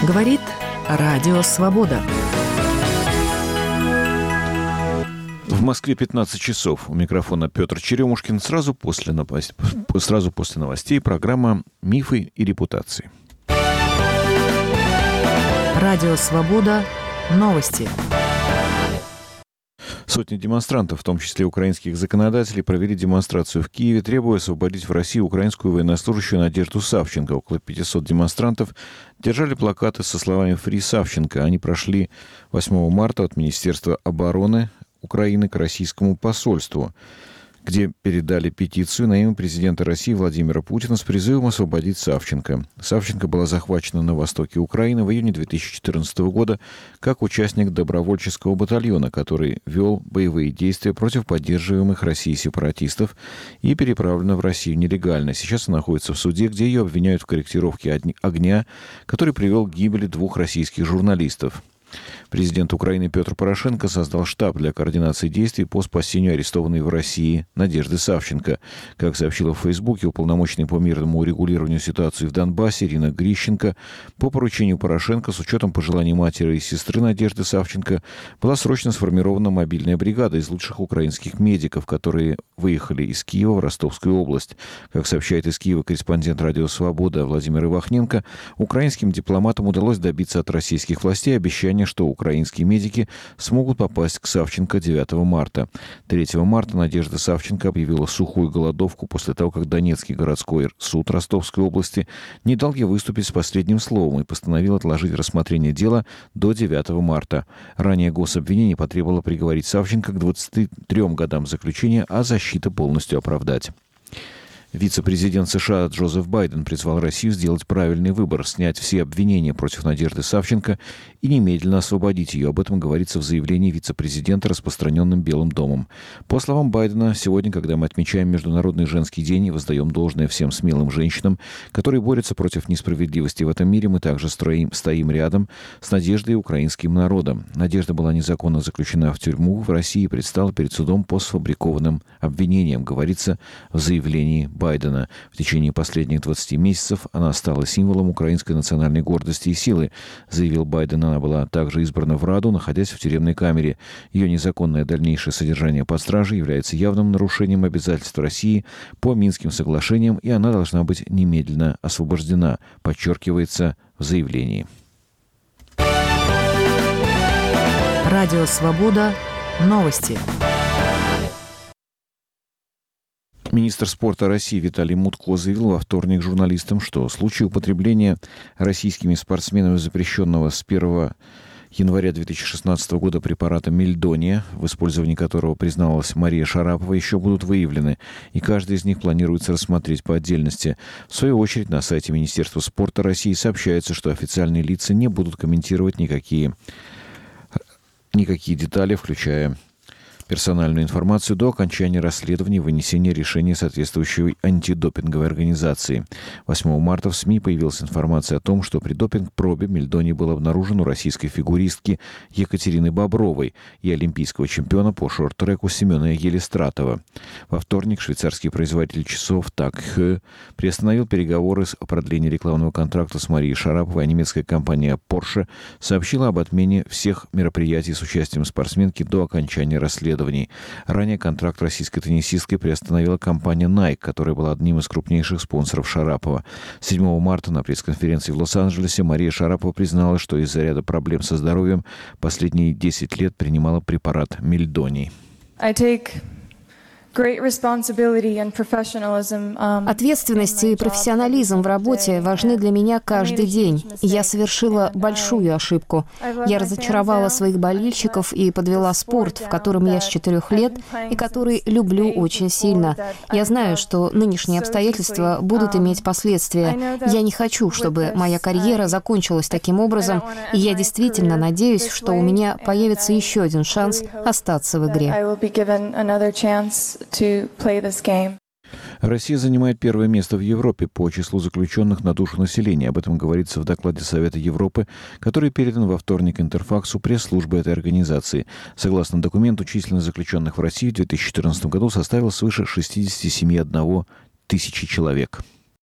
Говорит Радио Свобода. В Москве 15 часов. У микрофона Петр Черемушкин. Сразу после новостей программа «Мифы и репутации». Радио Свобода. Новости. Сотни демонстрантов, в том числе украинских законодателей, провели демонстрацию в Киеве, требуя освободить в России украинскую военнослужащую Надежду Савченко. Около 500 демонстрантов держали плакаты со словами «Фри Савченко». Они прошли 8 марта от Министерства обороны Украины к российскому посольству, где передали петицию на имя президента России Владимира Путина с призывом освободить Савченко. Савченко была захвачена на востоке Украины в июне 2014 года как участник добровольческого батальона, который вел боевые действия против поддерживаемых Россией сепаратистов, и переправлена в Россию нелегально. Сейчас она находится в суде, где ее обвиняют в корректировке огня, который привел к гибели 2 российских журналистов. Президент Украины Петр Порошенко создал штаб для координации действий по спасению арестованной в России Надежды Савченко. Как сообщила в Фейсбуке уполномоченный по мирному урегулированию ситуации в Донбассе Ирина Грищенко, по поручению Порошенко с учетом пожеланий матери и сестры Надежды Савченко была срочно сформирована мобильная бригада из лучших украинских медиков, которые выехали из Киева в Ростовскую область. Как сообщает из Киева корреспондент «Радио Свобода» Владимир Ивахненко, украинским дипломатам удалось добиться от российских властей обещания, что украинские медики смогут попасть к Савченко 9 марта. 3 марта Надежда Савченко объявила сухую голодовку после того, как Донецкий городской суд Ростовской области не дал ей выступить с последним словом и постановил отложить рассмотрение дела до 9 марта. Ранее гособвинение потребовало приговорить Савченко к 23 годам заключения, а защита полностью оправдать. Вице-президент США Джозеф Байден призвал Россию сделать правильный выбор, снять все обвинения против Надежды Савченко и немедленно освободить ее. Об этом говорится в заявлении вице-президента, распространенном Белым домом. По словам Байдена, сегодня, когда мы отмечаем Международный женский день и воздаем должное всем смелым женщинам, которые борются против несправедливости в этом мире, мы также стоим рядом с Надеждой и украинским народом. Надежда была незаконно заключена в тюрьму в России и предстала перед судом по сфабрикованным обвинениям, говорится в заявлении Байдена. В течение последних 20 месяцев она стала символом украинской национальной гордости и силы, заявил Байден. Она была также избрана в Раду, находясь в тюремной камере. Ее незаконное дальнейшее содержание под стражей является явным нарушением обязательств России по Минским соглашениям, и она должна быть немедленно освобождена, подчеркивается в заявлении. Радио Свобода. Новости. Министр спорта России Виталий Мутко заявил во вторник журналистам, что случаи употребления российскими спортсменами запрещенного с 1 января 2016 года препарата мельдония, в использовании которого призналась Мария Шарапова, еще будут выявлены, и каждый из них планируется рассмотреть по отдельности. В свою очередь, на сайте Министерства спорта России сообщается, что официальные лица не будут комментировать никакие детали, включая персональную информацию, до окончания расследования и вынесения решения соответствующей антидопинговой организации. 8 марта в СМИ появилась информация о том, что при допинг-пробе мельдоний был обнаружен у российской фигуристки Екатерины Бобровой и олимпийского чемпиона по шорт-треку Семена Елистратова. Во вторник швейцарский производитель часов TAG Heuer приостановил переговоры о продлении рекламного контракта с Марией Шараповой, а немецкая компания Porsche сообщила об отмене всех мероприятий с участием спортсменки до окончания расследования. Ранее контракт российской теннисисткой приостановила компания Nike, которая была одним из крупнейших спонсоров Шарапова. 7 марта на пресс-конференции в Лос-Анджелесе Мария Шарапова призналась, что из-за ряда проблем со здоровьем последние 10 лет принимала препарат мельдоний. Ответственность и профессионализм в работе важны для меня каждый день. Я совершила большую ошибку. Я разочаровала своих болельщиков и подвела спорт, в котором я с 4 лет и который люблю очень сильно. Я знаю, что нынешние обстоятельства будут иметь последствия. Я не хочу, чтобы моя карьера закончилась таким образом, и я действительно надеюсь, что у меня появится еще один шанс остаться в игре. Россия занимает первое место в Европе по числу заключенных на душу населения. Об этом говорится в докладе Совета Европы, который передан во вторник Интерфаксу пресс-службы этой организации. Согласно документу, численность заключенных в России в 2014 году составила свыше 67,1 тысячи человек.